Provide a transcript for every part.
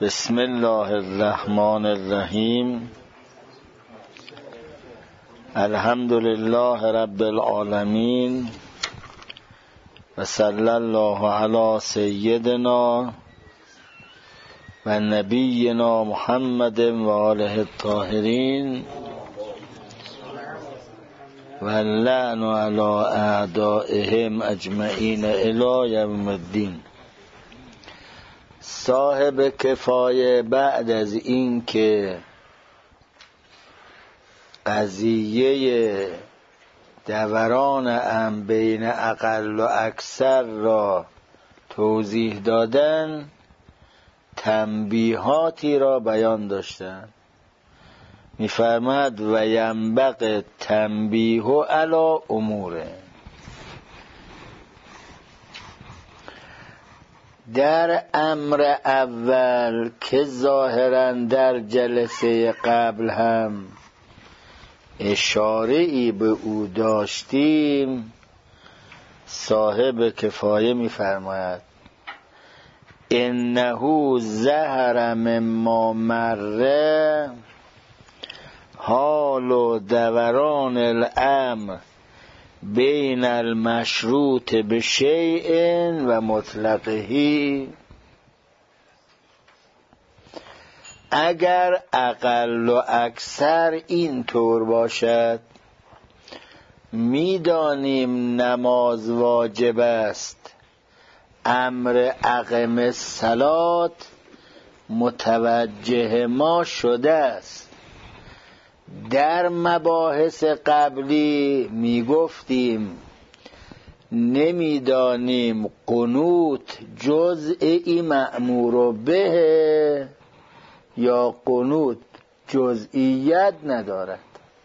بسم الله الرحمن الرحیم. الحمد لله رب العالمین و صلی الله علی سیدنا و نبینا محمد و آله الطاهرین و اللعن علی اعدائهم اجمعین الی یوم الدین. صاحب کفایه بعد از این که قضیه دوران بین اقل و اکثر را توضیح دادن، تنبیهاتی را بیان داشتن. می‌فرماد و ینبغی تنبیه علی اموره. در امر اول که ظاهراً در جلسه قبل هم اشاره‌ای به او داشتیم، صاحب کفایه می‌فرماید انه ظهر مما مر حال و دوران الامر بین المشروط به شیء و مطلقه. اگر اقل و اکثر این طور باشد، میدانیم نماز واجب است، امر اقم الصلاة متوجه ما شده است. در مباحث قبلی میگفتیم نمیدانیم قنوت جزئی مأمور به یا قنوت جزئیت ندارد.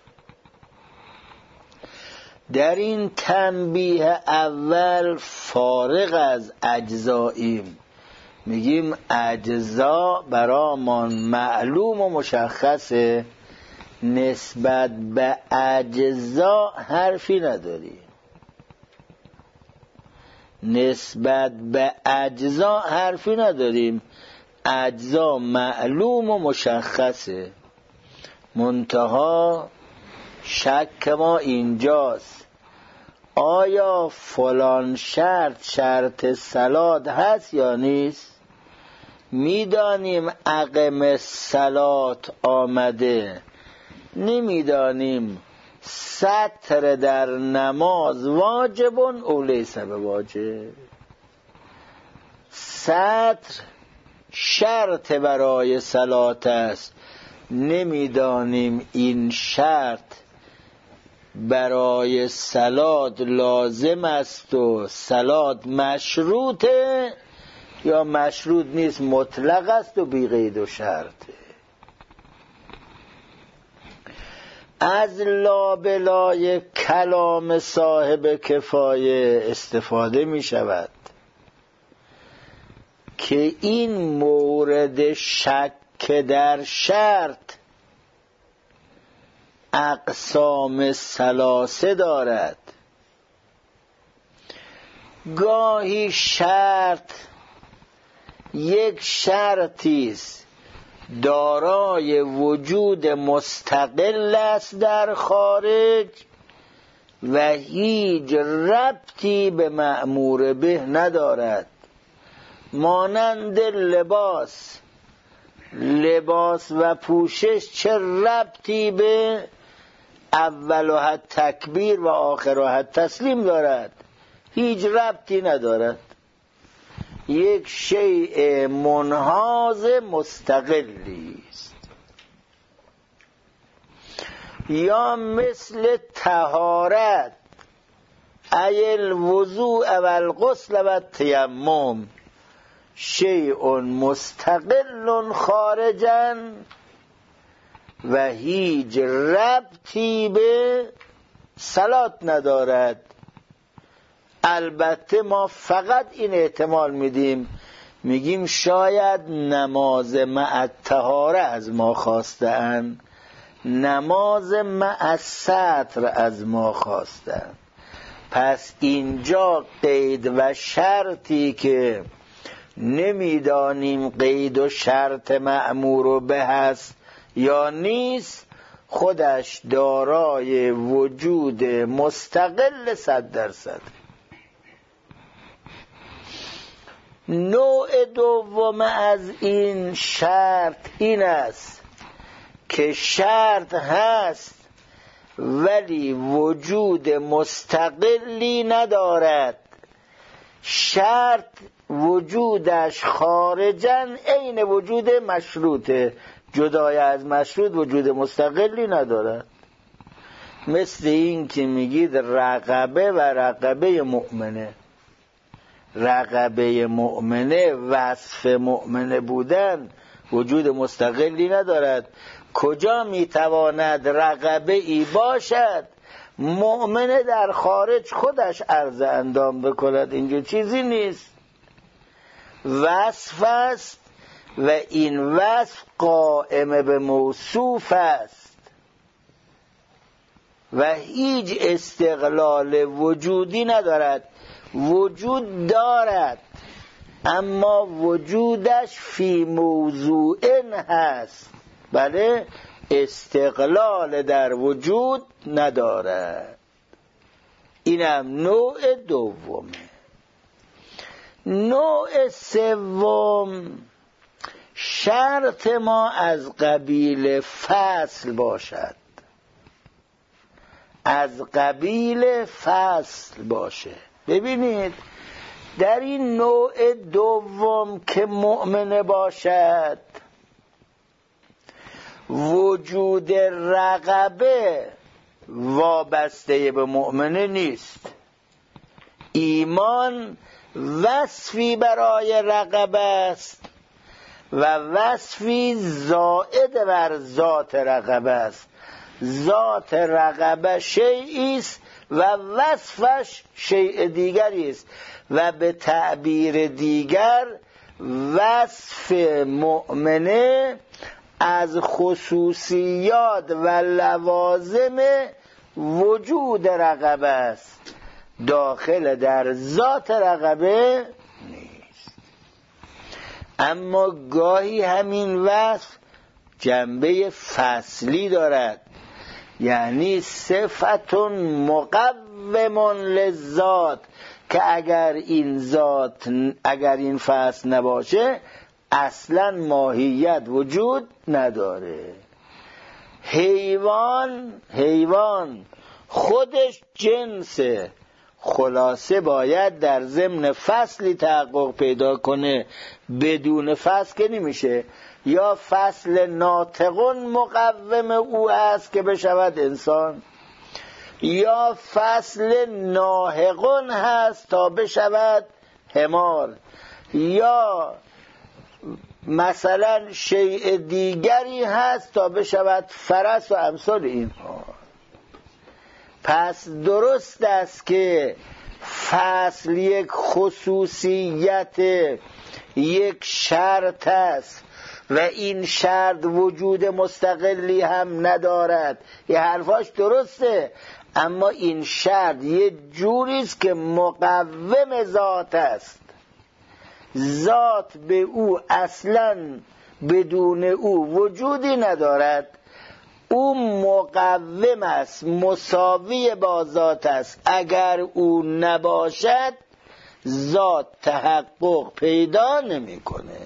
در این تنبیه اول فارغ از اجزاییم، میگیم اجزا برامان معلوم و مشخصه، نسبت به اجزا حرفی نداریم. اجزا معلوم و مشخصه. منتها شک ما اینجاست، آیا فلان شرط صلات هست یا نیست؟ میدانیم اقم الصلات آمده، نمیدانیم ستر در نماز واجب او لیس بواجب. ستر شرط برای صلات است، نمیدانیم این شرط برای صلات لازم است و صلات مشروطه یا مشروط نیست، مطلق است و بی قید و شرطه. از لابلای کلام صاحب کفایه استفاده می شود که این مورد شک در شرط اقسام ثلاثه دارد. گاهی شرط یک شرطی است دارای وجود مستقل است در خارج و هیچ ربطی به مأمور به ندارد، مانند لباس و پوشش چه ربطی به اولها تکبیر و آخرها تسلیم دارد؟ هیچ ربطی ندارد. یک شیء منحاز مستقلی است. یا مثل طهارت، ای الوضوء و الغسل و التیمم، شیء مستقل خارجا و هیچ ربطی به صلات ندارد. البته ما فقط این احتمال میگیم شاید نماز مع الطهاره از ما خواستند، نماز مع الستر از ما خواستند. پس اینجا قید و شرطی که نمیدانیم قید و شرط مأمور به هست یا نیست، خودش دارای وجود مستقل 100%. نوع دوم از این شرط این است که شرط هست ولی وجود مستقلی ندارد. شرط وجودش خارجاً عین وجود مشروطه، جدای از مشروط وجود مستقلی ندارد. مثل این که میگید رقبه و رقبه مؤمنه. رقبه مؤمنه وصف مؤمنه بودن وجود مستقلی ندارد. کجا میتواند رقبه ای باشد مؤمنه در خارج خودش عرض اندام بکند؟ اینجا چیزی نیست، وصف است و این وصف قائم به موصوف است و هیچ استقلال وجودی ندارد. وجود دارد اما وجودش فی موضوع هست، بله، استقلال در وجود ندارد. اینم نوع دومه. نوع سوم شرط ما از قبیل فصل باشد، از قبیل فصل باشه. ببینید در این نوع دوم که مؤمنه باشد وجود رقبه وابسته به مؤمنه نیست. ایمان وصفی برای رقبه است و وصفی زائد بر ذات رقبه است. ذات رقبه شیئی است و وصفش شیء دیگری است و به تعبیر دیگر وصف مؤمنه از خصوصیات و لوازم وجود رقبه است، داخل در ذات رقبه نیست. اما گاهی همین وصف جنبه فصلی دارد، یعنی صفت مقوم للذات، که اگر این فصل نباشه اصلا ماهیت وجود نداره. حیوان خودش جنسه، خلاصه باید در ضمن فصلی تحقق پیدا کنه، بدون فصل که نمیشه. یا فصل ناطقون مقوم او است که بشود انسان، یا فصل ناهقون هست تا بشود حمار، یا مثلا شیء دیگری هست تا بشود فرس و امثال اینها. پس درست است که فصل یک خصوصیت، یک شرط است و این شرط وجود مستقلی هم ندارد. یه حرفاش درسته، اما این شرط یه جوریست که مقوم ذات است. ذات به او اصلا بدون او وجودی ندارد، او مقوم است، مساوی با ذات است. اگر او نباشد ذات تحقق پیدا نمیکنه.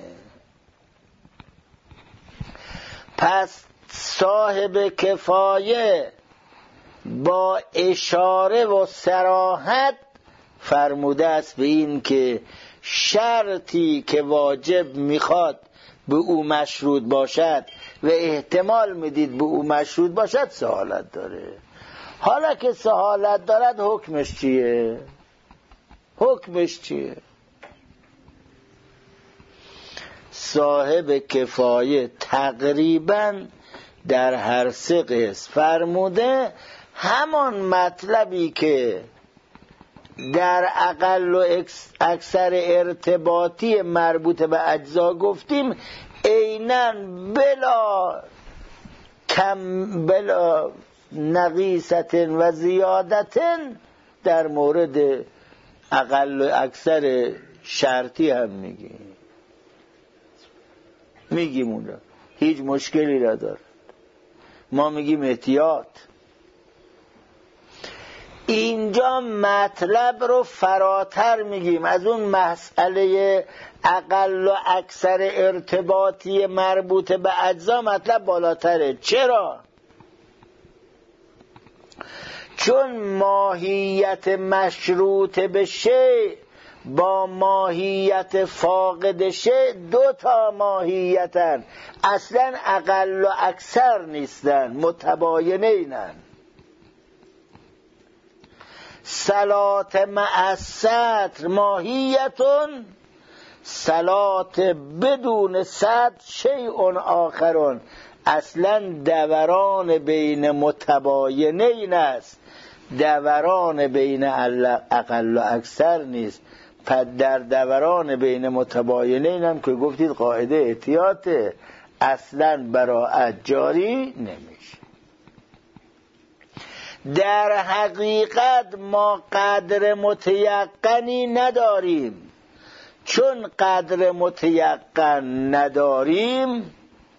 پس صاحب کفایه با اشاره و صراحت فرموده است به این که شرطی که واجب میخواد به او مشروط باشد و احتمال میدید به او مشروط باشد سه حالت داره. حالا که سه حالت دارد حکمش چیه؟ صاحب کفایه تقریبا در هر سه قسم فرموده همان مطلبی که در اقل و اکثر ارتباطی مربوط به اجزا گفتیم، عیناً بلا نقیصت و زیادت در مورد اقل و اکثر شرطی هم میگیم. میگیم اونجا هیچ مشکلی نداره. ما میگیم احتیاط. اینجا مطلب رو فراتر میگیم، از اون مسئله اقل و اکثر ارتباطی مربوط به اجزا مطلب بالاتره. چرا؟ چون ماهیت مشروط به شیء با ماهیت فاقد شیء دو تا ماهیتن، اصلا اقل و اکثر نیستن، متباینینن. صلات مع السطر ماهیتون، صلات بدون سطر شیء آخرون، اصلا دوران بین متباینین است، دوران بین اقل و اکثر نیست. پس در دوران بین متباینین هم که گفتید قاعده احتیاطه، اصلا براءت جاری نمیشه. در حقیقت ما قدر متیقنی نداریم. چون قدر متیقن نداریم،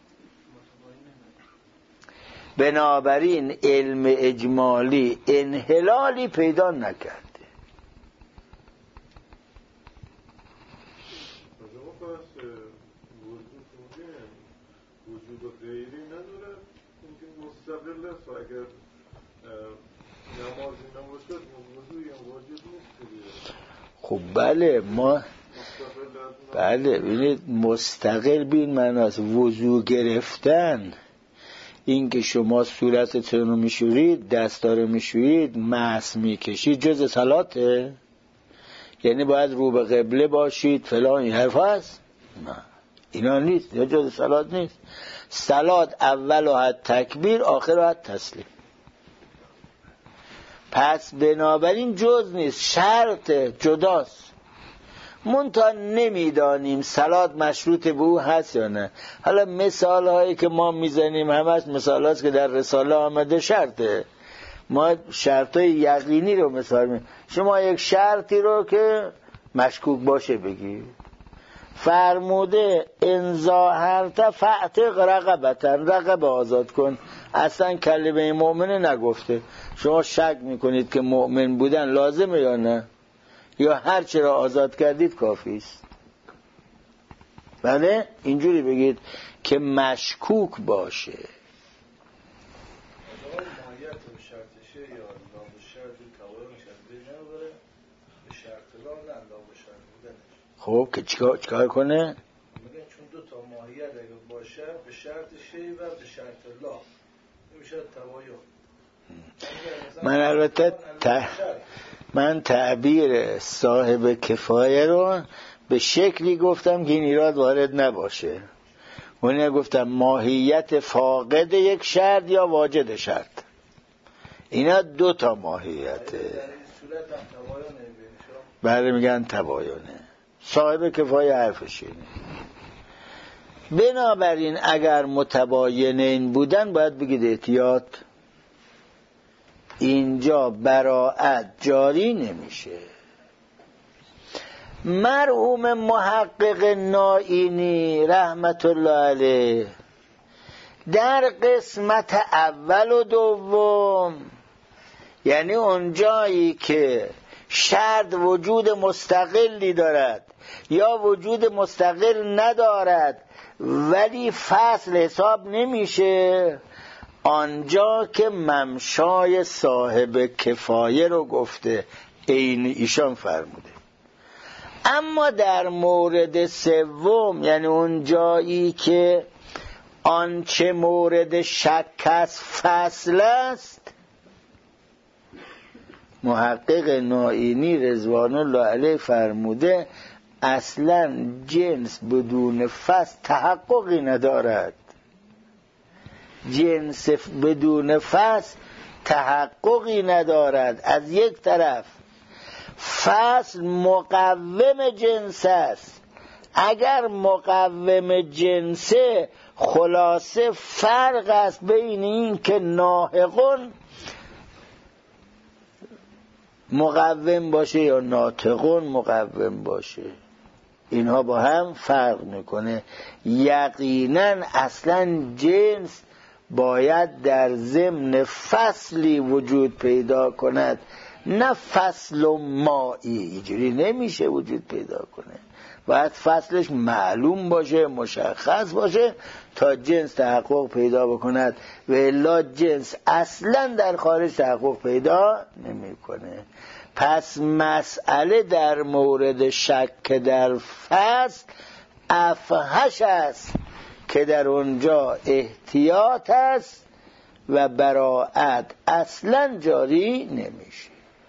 بنابراین علم اجمالی انحلالی پیدا نکرده. وجود غیری نداره، اینکه مستقل است و اگر نمازی نباشد وضوعی هم واجب نیست. خب بله، ما بله ببینید مستقل بین معناست وضوع گرفتن. این که شما صورتتون رو میشورید، دستا رو میشورید، مس میکشید، جز صلاته؟ یعنی باید رو به قبله باشید فلان، این حرف هست؟ نه، اینا نیست، یا جز صلات نیست. صلات اول و حد تکبیر، آخر و حد تسلیم. پس بنابراین جز نیست، شرط جداست. منتها نمیدانیم صلات مشروط به او هست یا نه. حالا مثال هایی که ما میزنیم همش مثال هست که در رساله آمده شرطه. ما شرط های یقینی رو مثال میزنیم. شما یک شرطی رو که مشکوک باشه بگی، فرموده انزاهرت فعتق رقبتن، رقبه آزاد کن. اصلا کلمه مؤمنه نگفته. شما شک میکنید که مؤمن بودن لازمه یا نه؟ یا هر چی را آزاد کردید کافی است؟ بله اینجوری بگید که مشکوک باشه. خب که چیکار کنه؟ میگن چون دو تا ماهیت اگه باشه به شرط شی و به شرط لا میشه تباین. من البته من تعبیر صاحب کفایه رو به شکلی گفتم که این ایراد وارد نباشه. اون گفتم ماهیت فاقد یک شرط یا واجد شرط، اینا دو تا ماهیته. بله میگن تباینه. صاحب کفایه حرفش اینه. بنابراین اگر متباینین بودن باید بگید احتیاط. اینجا براءت جاری نمیشه. مرحوم محقق نائینی رحمت الله علیه در قسمت اول و دوم، یعنی اون جایی که شرط وجود مستقلی دارد یا وجود مستقل ندارد ولی فصل حساب نمیشه، آنجا که ممشای صاحب کفایه رو گفته، این ایشان فرموده. اما در مورد سوم، یعنی اون جایی که آنچه مورد شک است فصل است، محقق نائینی رضوان الله علیه فرموده اصلا جنس بدون فصل تحققی ندارد. جنس بدون فصل تحققی ندارد. از یک طرف فصل مقوم جنس است، اگر مقوم جنسه خلاصه فرق است بین این که ناهقون مقوم باشه یا ناطقون مقوم باشه. اینها با هم فرق میکنه. یقینا اصلا جنس باید در ضمن فصلی وجود پیدا کند، نه فصل و مایی. اینجوری نمیشه وجود پیدا کنه، باید فصلش معلوم باشه، مشخص باشه تا جنس تحقق پیدا بکند، و الا جنس اصلا در خارج تحقق پیدا نمیکنه. پس مسئله در مورد شک در فصل افحش است که در اونجا احتیاط است و براءت اصلا جاری نمیشه.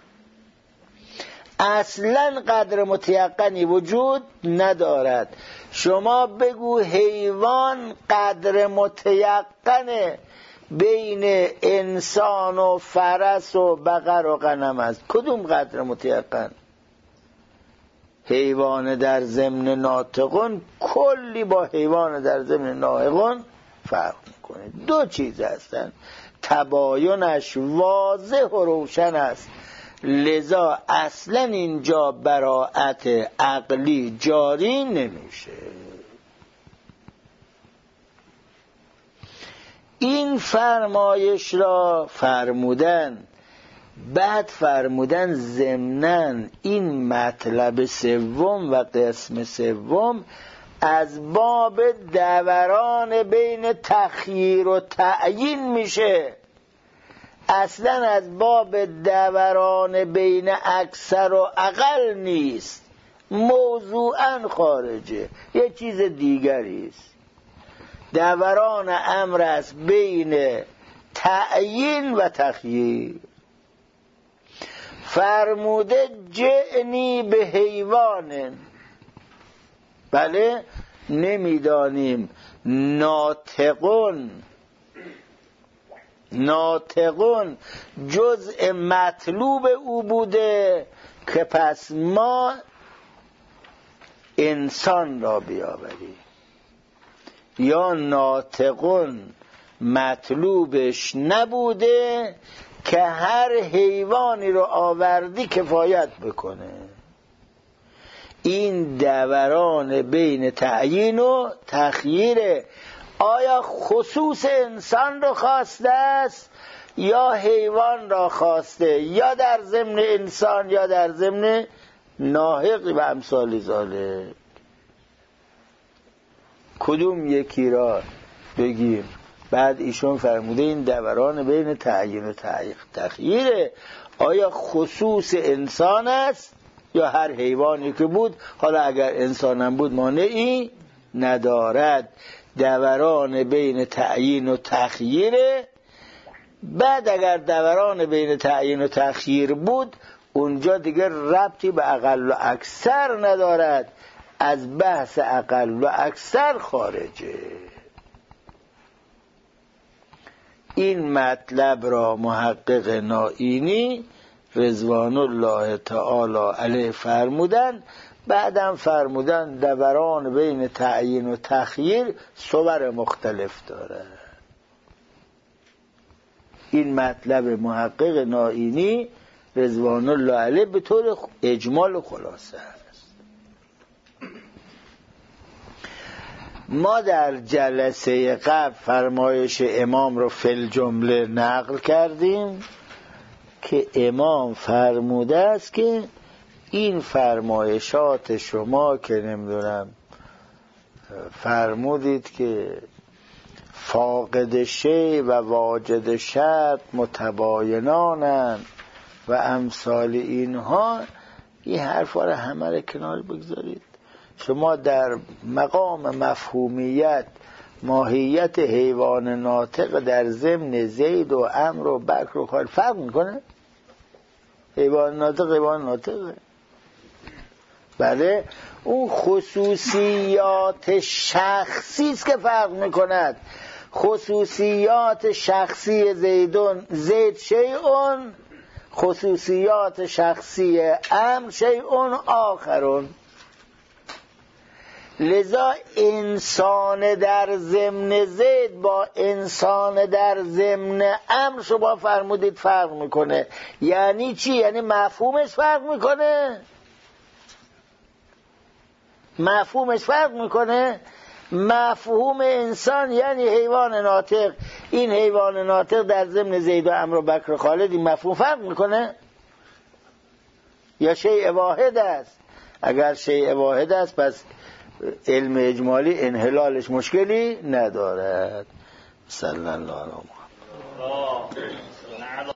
اصلا قدر متیقنی وجود ندارد. شما بگو حیوان قدر متیقن بین انسان و فرس و بقر و غنم است. کدوم قدر متیقن؟ حیوان در ضمن ناطقون کلی با حیوان در ضمن ناطقون فرق میکنه. دو چیز هستن، تباینش واضح و روشن است، لذا اصلا اینجا براءت عقلی جاری نمیشه. این فرمایش را فرمودن، بعد فرمودن ضمناً این مطلب سوم و قسم سوم از باب دوران بین تخییر و تعیین میشه، اصلا از باب دوران بین اکثر و اقل نیست، موضوعاً خارجه، یه چیز دیگری است. دوران امر است بین تعیین و تخییر. فرموده جئنی به حیوان، بله نمیدانیم ناطقون جزء مطلوب او بوده که پس ما انسان را بیاوریم، یا ناطقون مطلوبش نبوده که هر حیوانی رو آوردی کفایت بکنه. این دوران بین تعیین و تخییره. آیا خصوص انسان رو خواسته است یا حیوان را خواسته، یا در ضمن انسان یا در ضمن ناحق و امثال ذالک؟ کدوم یکی را بگیم؟ بعد ایشون فرموده این دوران بین تعیین و تخییره. آیا خصوص انسان است یا هر حیوانی که بود؟ حالا اگر انسانم بود مانعی ندارد. دوران بین تعیین و تخییره. بعد اگر دوران بین تعیین و تخییر بود، اونجا دیگر ربطی به اقل و اکثر ندارد، از بحث اقل و اکثر خارجه. این مطلب را محقق نائینی رضوان الله تعالی علیه فرمودن. بعدم فرمودن دوران بین تعیین و تخییر صور مختلف داره. این مطلب محقق نائینی رضوان الله علیه به طور اجمال و خلاصه است. ما در جلسه قبل فرمایش امام رو فی الجمله نقل کردیم که امام فرموده است که این فرمایشات شما که نمیدونم فرمودید که فاقد شی و واجد شرط متباینانند و امثال اینها، این حرفا رو همه رو کنار بگذارید. شما در مقام مفهومیت ماهیت حیوان ناطق در ضمن زید و عمرو و بکر و خالد فرق میکنه. حیوان ناطقه. بله، اون خصوصیات شخصی است که فرق میکند. خصوصیات شخصی زید شیئون، خصوصیات شخصی عمرو شیئون آخرون. لذا انسان در ضمن زید با انسان در ضمن عمرو شما فرمودید فرق میکنه. یعنی چی؟ یعنی مفهومش فرق میکنه. مفهومش فرق میکنه. مفهوم انسان یعنی حیوان ناطق، این حیوان ناطق در ضمن زید و عمرو و بکر و خالد، این مفهوم فرق میکنه یا شیء واحد است؟ اگر شیء واحد است پس علم اجمالی انحلالش مشکلی ندارد. صلی الله علیه و سلم.